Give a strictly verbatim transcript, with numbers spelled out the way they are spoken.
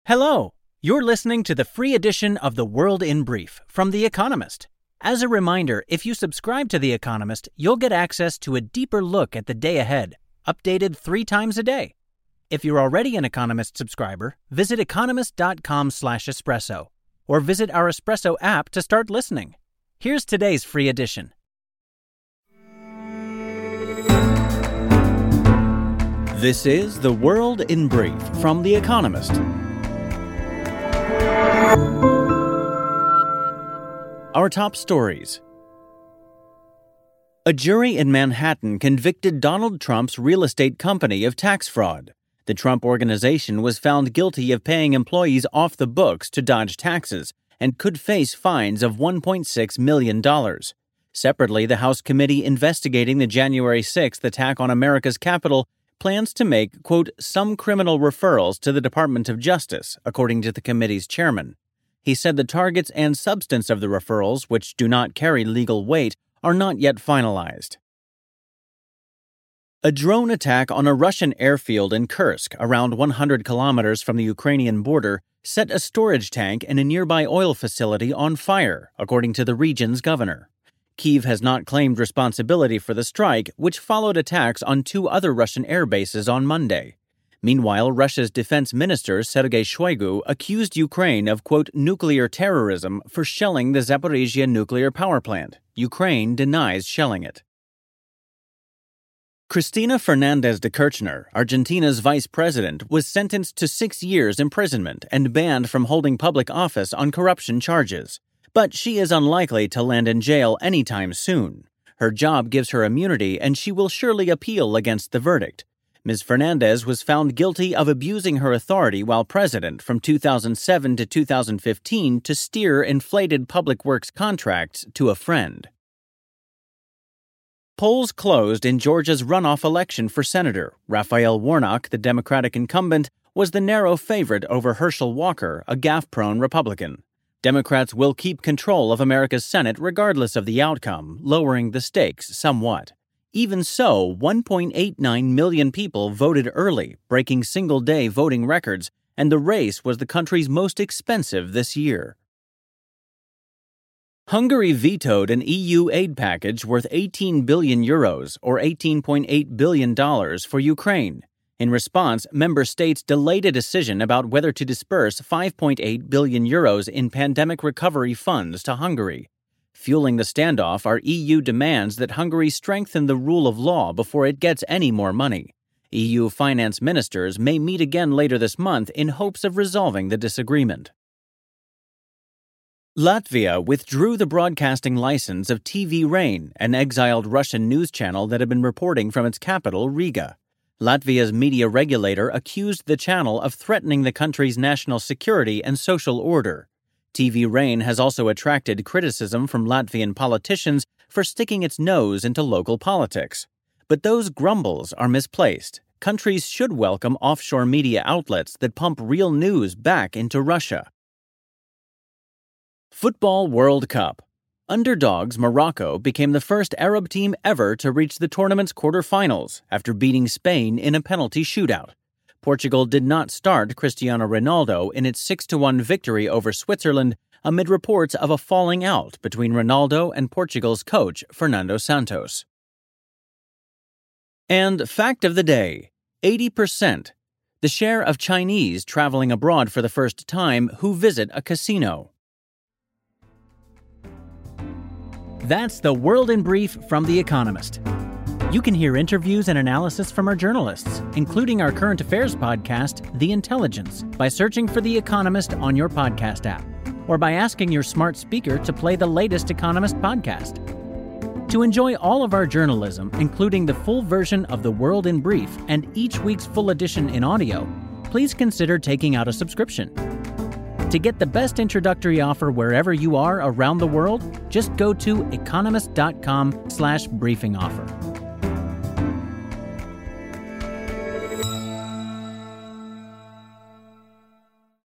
Hello, you're listening to the free edition of The World in Brief from The Economist. As a reminder, if you subscribe to The Economist, you'll get access to a deeper look at the day ahead, updated three times a day. If you're already an Economist subscriber, visit economist.com slash espresso, or visit our Espresso app to start listening. Here's today's free edition. This is The World in Brief from The Economist. Our top stories. A jury in Manhattan convicted Donald Trump's real estate company of tax fraud. The Trump Organization was found guilty of paying employees off the books to dodge taxes and could face fines of one point six million dollars. Separately, the House committee investigating the January sixth attack on America's Capitol plans to make, quote, some criminal referrals to the Department of Justice, according to the committee's chairman. He said the targets and substance of the referrals, which do not carry legal weight, are not yet finalized. A drone attack on a Russian airfield in Kursk, around one hundred kilometers from the Ukrainian border, set a storage tank in a nearby oil facility on fire, according to the region's governor. Kyiv has not claimed responsibility for the strike, which followed attacks on two other Russian air bases on Monday. Meanwhile, Russia's defense minister, Sergei Shoigu, accused Ukraine of, quote, nuclear terrorism for shelling the Zaporizhzhia nuclear power plant. Ukraine denies shelling it. Cristina Fernández de Kirchner, Argentina's vice president, was sentenced to six years imprisonment and banned from holding public office on corruption charges. But she is unlikely to land in jail anytime soon. Her job gives her immunity, and she will surely appeal against the verdict. Miz Fernandez was found guilty of abusing her authority while president from two thousand seven to two thousand fifteen to steer inflated public works contracts to a friend. Polls closed in Georgia's runoff election for senator. Raphael Warnock, the Democratic incumbent, was the narrow favorite over Herschel Walker, a gaffe-prone Republican. Democrats will keep control of America's Senate regardless of the outcome, lowering the stakes somewhat. Even so, one point eight nine million people voted early, breaking single-day voting records, and the race was the country's most expensive this year. Hungary vetoed an E U aid package worth eighteen billion euros, or eighteen point eight billion dollars, for Ukraine. In response, member states delayed a decision about whether to disperse five point eight billion euros in pandemic recovery funds to Hungary. Fueling the standoff are E U demands that Hungary strengthen the rule of law before it gets any more money. E U finance ministers may meet again later this month in hopes of resolving the disagreement. Latvia withdrew the broadcasting license of T V Rain, an exiled Russian news channel that had been reporting from its capital, Riga. Latvia's media regulator accused the channel of threatening the country's national security and social order. T V Rain has also attracted criticism from Latvian politicians for sticking its nose into local politics. But those grumbles are misplaced. Countries should welcome offshore media outlets that pump real news back into Russia. Football World Cup. Underdogs Morocco became the first Arab team ever to reach the tournament's quarterfinals after beating Spain in a penalty shootout. Portugal did not start Cristiano Ronaldo in its six to one victory over Switzerland amid reports of a falling out between Ronaldo and Portugal's coach, Fernando Santos. And fact of the day, eighty percent. The share of Chinese traveling abroad for the first time who visit a casino. That's The World in Brief from The Economist. You can hear interviews and analysis from our journalists, including our current affairs podcast, The Intelligence, by searching for The Economist on your podcast app, or by asking your smart speaker to play the latest Economist podcast. To enjoy all of our journalism, including the full version of The World in Brief and each week's full edition in audio, please consider taking out a subscription. To get the best introductory offer wherever you are around the world, just go to economist.com slash briefing offer.